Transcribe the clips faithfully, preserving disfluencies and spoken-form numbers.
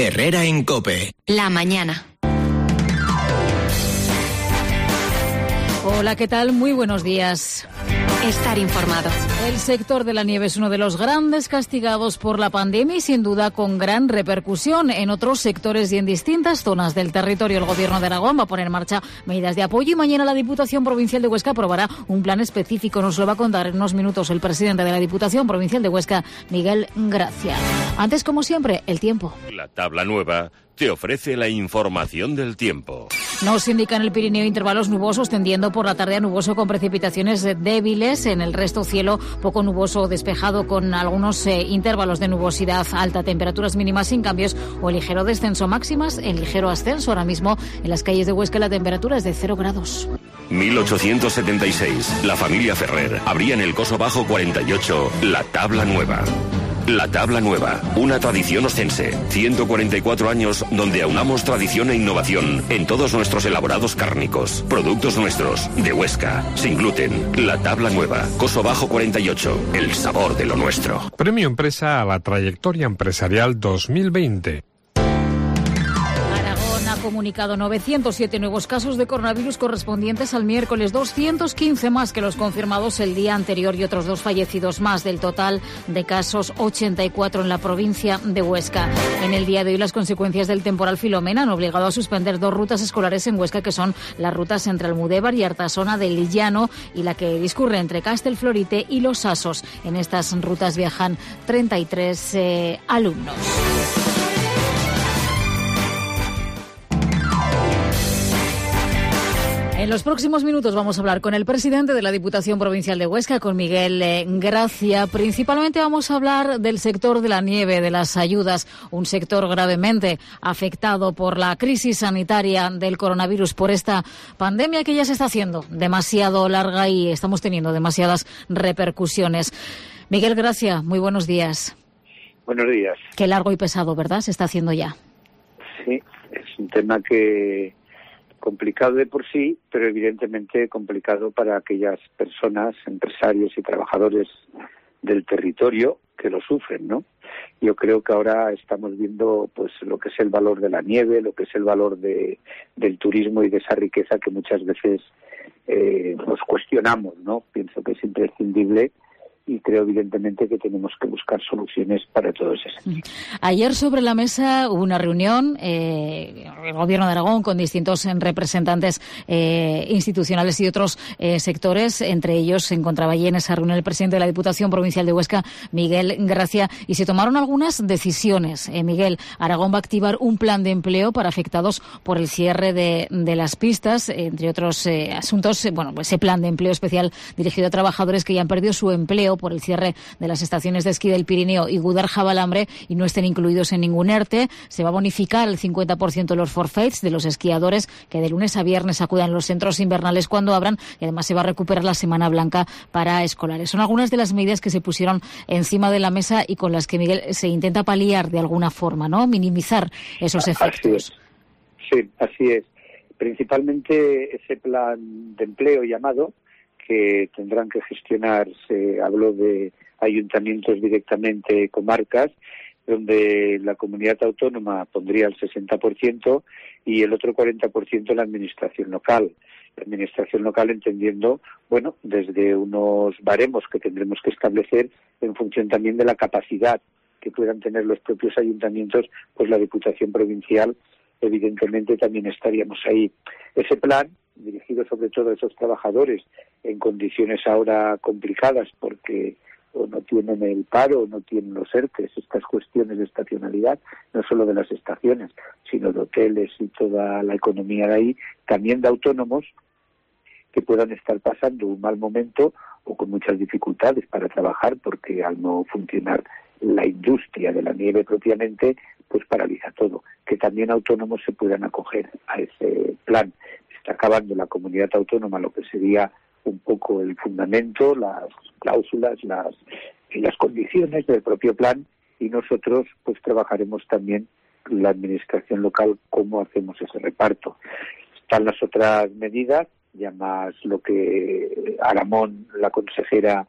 Herrera en COPE. La mañana. Hola, ¿qué tal? Muy buenos días. Estar informado. El sector de la nieve es uno de los grandes castigados por la pandemia y sin duda con gran repercusión en otros sectores y en distintas zonas del territorio. El Gobierno de Aragón va a poner en marcha medidas de apoyo y mañana la Diputación Provincial de Huesca aprobará un plan específico. Nos lo va a contar en unos minutos el presidente de la Diputación Provincial de Huesca, Miguel Gracia. Antes, como siempre, el tiempo. La tabla nueva te ofrece la información del tiempo. Nos indica en el Pirineo intervalos nubosos tendiendo por la tarde a nuboso con precipitaciones débiles. En el resto cielo poco nuboso o despejado con algunos eh, intervalos de nubosidad alta. Temperaturas mínimas sin cambios o ligero descenso. Máximas en ligero ascenso. Ahora mismo en las calles de Huesca la temperatura es de cero grados. mil ochocientos setenta y seis. La familia Ferrer abría en el Coso Bajo cuarenta y ocho la tabla nueva. La Tabla Nueva, una tradición oscense. ciento cuarenta y cuatro años donde aunamos tradición e innovación en todos nuestros elaborados cárnicos. Productos nuestros, de Huesca, sin gluten. La Tabla Nueva, Coso Bajo cuarenta y ocho, el sabor de lo nuestro. Premio Empresa a la Trayectoria Empresarial dos mil veinte. Ha comunicado novecientos siete nuevos casos de coronavirus correspondientes al miércoles, doscientos quince más que los confirmados el día anterior y otros dos fallecidos más. Del total de casos, ochenta y cuatro en la provincia de Huesca. En el día de hoy las consecuencias del temporal Filomena han obligado a suspender dos rutas escolares en Huesca, que son las rutas entre Almudévar y Artasona del Llano y la que discurre entre Castelflorite y Los Asos. En estas rutas viajan treinta y tres eh, alumnos. En los próximos minutos vamos a hablar con el presidente de la Diputación Provincial de Huesca, con Miguel eh, Gracia. Principalmente vamos a hablar del sector de la nieve, de las ayudas, un sector gravemente afectado por la crisis sanitaria del coronavirus, por esta pandemia que ya se está haciendo demasiado larga y estamos teniendo demasiadas repercusiones. Miguel Gracia, muy buenos días. Buenos días. Qué largo y pesado, ¿verdad? Se está haciendo ya. Sí, es un tema que complicado de por sí, pero evidentemente complicado para aquellas personas, empresarios y trabajadores del territorio que lo sufren, ¿no? Yo creo que ahora estamos viendo pues lo que es el valor de la nieve, lo que es el valor de, del turismo y de esa riqueza que muchas veces eh, nos cuestionamos, ¿no? Pienso que es imprescindible y creo evidentemente que tenemos que buscar soluciones para todo ese sentido. Ayer sobre la mesa hubo una reunión, eh, el Gobierno de Aragón con distintos representantes eh, institucionales y otros eh, sectores. Entre ellos se encontraba allí en esa reunión el presidente de la Diputación Provincial de Huesca, Miguel Gracia, y se tomaron algunas decisiones. Eh, Miguel, Aragón va a activar un plan de empleo para afectados por el cierre de, de las pistas, eh, entre otros eh, asuntos. Eh, bueno, pues ese plan de empleo especial dirigido a trabajadores que ya han perdido su empleo por el cierre de las estaciones de esquí del Pirineo y Gudar-Jabalambre y no estén incluidos en ningún ERTE. Se va a bonificar el cincuenta por ciento de los forfaits de los esquiadores que de lunes a viernes acudan a los centros invernales cuando abran, y además se va a recuperar la Semana Blanca para escolares. Son algunas de las medidas que se pusieron encima de la mesa y con las que, Miguel, se intenta paliar de alguna forma, ¿no? Minimizar esos efectos. Así es. Sí, así es. Principalmente ese plan de empleo llamado, que tendrán que gestionar, se habló de ayuntamientos directamente, comarcas, donde la comunidad autónoma pondría el sesenta por ciento y el otro cuarenta por ciento la administración local. La administración local entendiendo, bueno, desde unos baremos que tendremos que establecer en función también de la capacidad que puedan tener los propios ayuntamientos, pues la Diputación Provincial evidentemente también estaríamos ahí. Ese plan, dirigido sobre todo a esos trabajadores en condiciones ahora complicadas porque o no tienen el paro o no tienen los ERTES, estas cuestiones de estacionalidad, no solo de las estaciones, sino de hoteles y toda la economía de ahí, también de autónomos que puedan estar pasando un mal momento o con muchas dificultades para trabajar porque al no funcionar la industria de la nieve propiamente, pues paraliza todo. Que también autónomos se puedan acoger a ese plan. Está acabando la comunidad autónoma lo que sería un poco el fundamento, las cláusulas, las, las condiciones del propio plan, y nosotros pues trabajaremos también la administración local cómo hacemos ese reparto. Están las otras medidas, ya más lo que Aramón, la consejera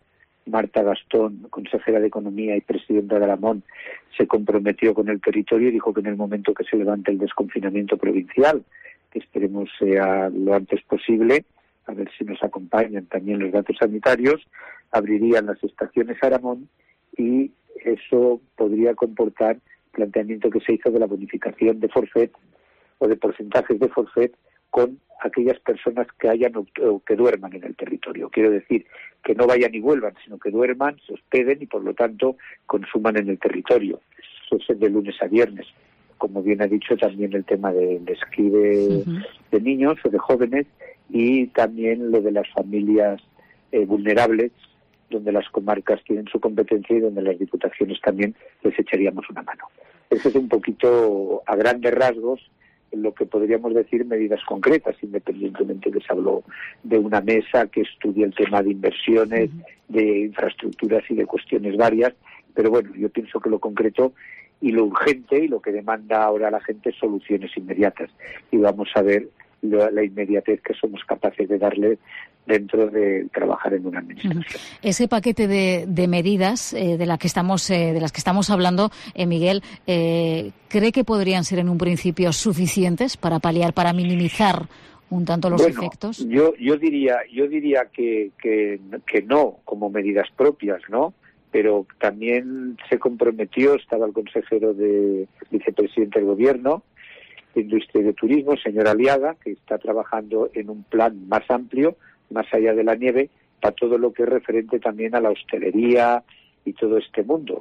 Marta Gastón, consejera de Economía y presidenta de Aramón, se comprometió con el territorio y dijo que en el momento que se levante el desconfinamiento provincial, que esperemos sea lo antes posible, a ver si nos acompañan también los datos sanitarios, abrirían las estaciones Aramón y eso podría comportar planteamiento que se hizo de la bonificación de forfait o de porcentajes de forfait con aquellas personas que hayan o que duerman en el territorio. Quiero decir, que no vayan y vuelvan, sino que duerman, se hospeden y por lo tanto consuman en el territorio. Eso es de lunes a viernes. Como bien ha dicho, también el tema del esquí de, uh-huh. de niños o de jóvenes y también lo de las familias eh, vulnerables, donde las comarcas tienen su competencia y donde las diputaciones también les echaríamos una mano. Eso es un poquito, a grandes rasgos, lo que podríamos decir medidas concretas, independientemente que se habló de una mesa que estudie el tema de inversiones, uh-huh. de infraestructuras y de cuestiones varias, pero bueno, yo pienso que lo concreto y lo urgente y lo que demanda ahora la gente es soluciones inmediatas y vamos a ver la, la inmediatez que somos capaces de darle dentro de trabajar en una administración. Uh-huh. Ese paquete de, de medidas eh, de, la que estamos, eh, de las que estamos hablando, eh, Miguel, eh, ¿cree que podrían ser en un principio suficientes para paliar, para minimizar un tanto los bueno, efectos? Yo, yo diría, yo diría que, que, que no, como medidas propias, ¿no? Pero también se comprometió, estaba el consejero de vicepresidente del Gobierno de Industria y de Turismo, señor Aliaga, que está trabajando en un plan más amplio, más allá de la nieve, para todo lo que es referente también a la hostelería y todo este mundo.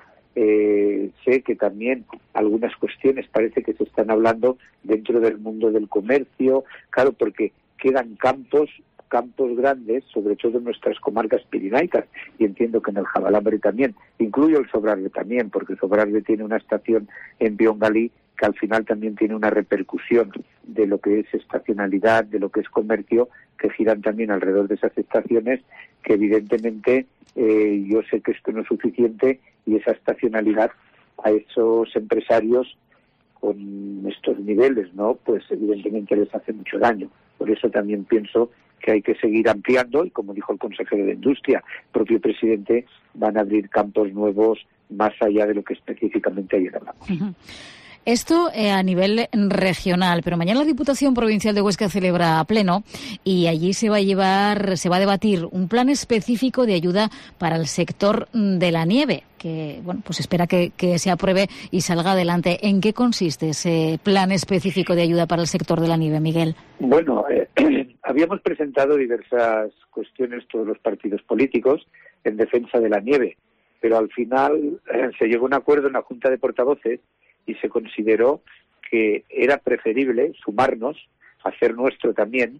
Eh, sé que también algunas cuestiones parece que se están hablando dentro del mundo del comercio, claro, porque quedan campos campos grandes, sobre todo en nuestras comarcas pirinaicas, y entiendo que en el Jabalambre también, incluyo el Sobrarbe también, porque Sobrarbe tiene una estación en Biongalí que al final también tiene una repercusión de lo que es estacionalidad, de lo que es comercio, que giran también alrededor de esas estaciones, que evidentemente eh, yo sé que esto no es suficiente y esa estacionalidad a esos empresarios con estos niveles, ¿no? Pues evidentemente les hace mucho daño. Por eso también pienso que hay que seguir ampliando y, como dijo el consejero de Industria, el propio presidente, van a abrir campos nuevos más allá de lo que específicamente ayer hablamos. Uh-huh. Esto eh, a nivel regional, pero mañana la Diputación Provincial de Huesca celebra pleno y allí se va a llevar, se va a debatir un plan específico de ayuda para el sector de la nieve, que bueno, pues espera que, que se apruebe y salga adelante. ¿En qué consiste ese plan específico de ayuda para el sector de la nieve, Miguel? Bueno, eh, habíamos presentado diversas cuestiones todos los partidos políticos en defensa de la nieve, pero al final eh, se llegó a un acuerdo en la Junta de Portavoces y se consideró que era preferible sumarnos, hacer nuestro también,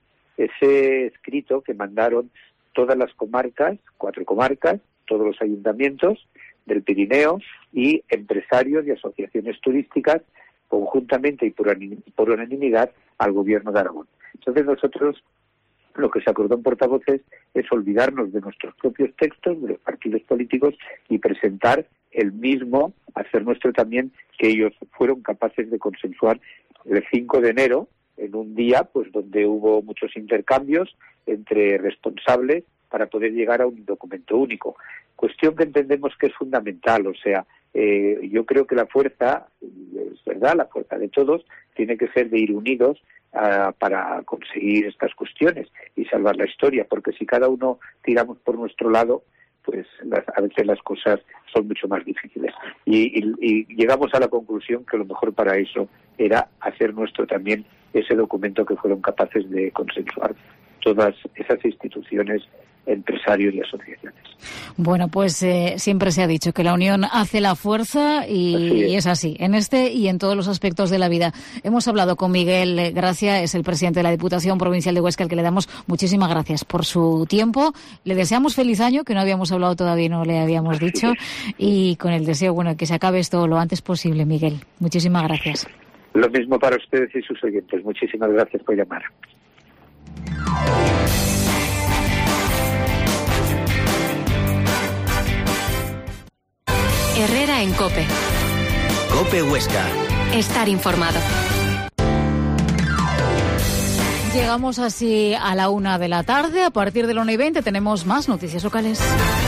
ese escrito que mandaron todas las comarcas, cuatro comarcas, todos los ayuntamientos del Pirineo y empresarios y asociaciones turísticas, conjuntamente y por, por unanimidad al Gobierno de Aragón. Entonces nosotros lo que se acordó en portavoces es olvidarnos de nuestros propios textos, de los partidos políticos, y presentar el mismo, hacer nuestro también, que ellos fueron capaces de consensuar el cinco de enero, en un día pues donde hubo muchos intercambios entre responsables para poder llegar a un documento único. Cuestión que entendemos que es fundamental, o sea, eh, yo creo que la fuerza, es verdad, la fuerza de todos, tiene que ser de ir unidos uh, para conseguir estas cuestiones y salvar la historia, porque si cada uno tiramos por nuestro lado, pues las, a veces las cosas son mucho más difíciles. Y, y, y llegamos a la conclusión que lo mejor para eso era hacer nuestro también ese documento que fueron capaces de consensuar todas esas instituciones, empresarios y asociaciones. Bueno, pues eh, siempre se ha dicho que la unión hace la fuerza y, es. y es así, en este y en todos los aspectos de la vida. Hemos hablado con Miguel Gracia, es el presidente de la Diputación Provincial de Huesca, al que le damos muchísimas gracias por su tiempo. Le deseamos feliz año, que no habíamos hablado todavía y no le habíamos así dicho, es. Y con el deseo, bueno, que se acabe esto lo antes posible, Miguel. Muchísimas gracias. Lo mismo para ustedes y sus oyentes. Muchísimas gracias por llamar. Herrera en COPE. COPE Huesca. Estar informado. Llegamos así a la una de la tarde. A partir de la una y veinte tenemos más noticias locales.